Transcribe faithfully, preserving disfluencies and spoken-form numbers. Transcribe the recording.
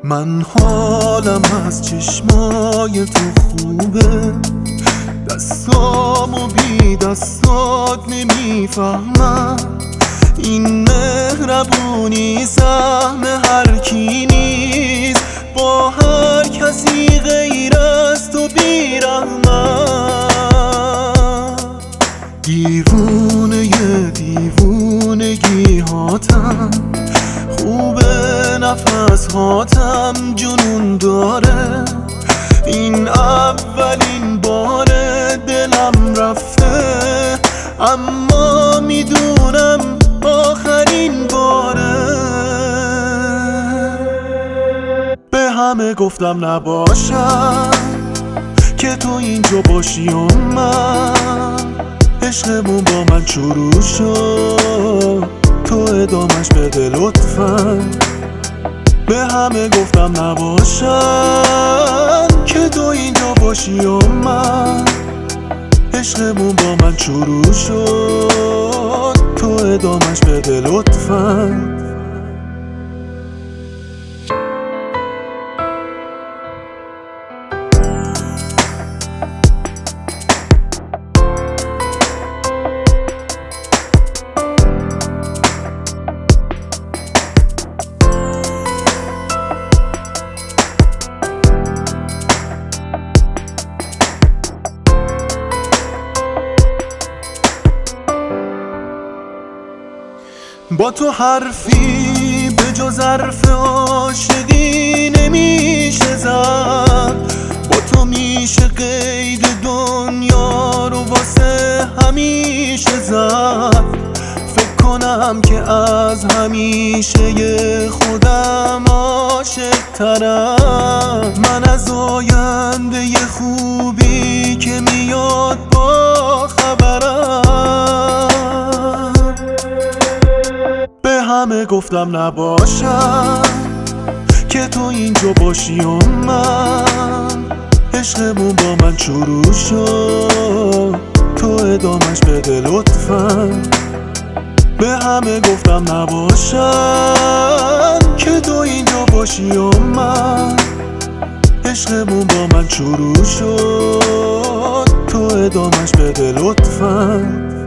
من حالم از چشمای تو خوبه، دستامو بی دستات نمیفهمم. این مهربونی سهم هر کی نیست، با هر کسی غیر از تو بیرحمم. دیوونه دیوونگی هاتم خوبه، نفس هاتم جنون داره. این اولین باره دلم رفته، اما میدونم آخرین باره. به همه گفتم نباشم که تو اینجا باشی و من عشقمون با من شروع شد، تو ادامش بده لطفا. به همه گفتم نباشم که تو اینجا باشی و من عشقمون با من شروع شد، تو ادامش بده لطفا. با تو حرفی به جز حرف عاشقی نمیشه زد، با تو میشه قید دنیا رو واسه همیشه زد. فکر کنم که از همیشه خودم عاشق ترم، من از آینده خوبی که میاد با خبرم. همه گفتم نباشم که تو اینجا باشی و من عشقمون با من شروع شد، تو ادامش بده لطفا. به همه گفتم نباشم که تو اینجا باشی و من عشقمون با من شروع شد، تو ادامش بده لطفا.